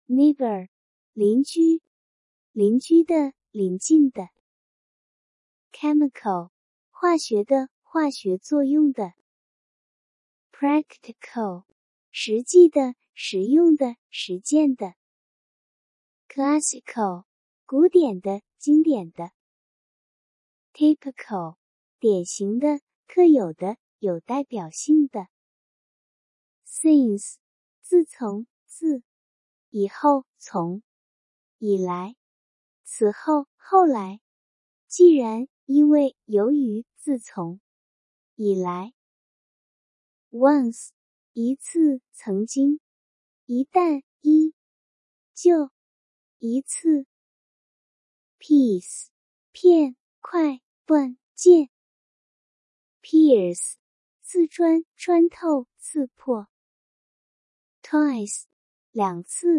neighbor 邻居，邻居的，邻近的。chemical 化学的，化学作用的。practical 实际的，实用的，实践的。classical 古典的，经典的。typical 典型的，特有的，有代表性的。since 自从，自，以后，从，以来，此后，后来，既然，因为，由于，自从，以来。once 一次，曾经，一旦，就，一次。piece 片，块，断，件。pierce 刺穿，穿透，刺破。twice 两次。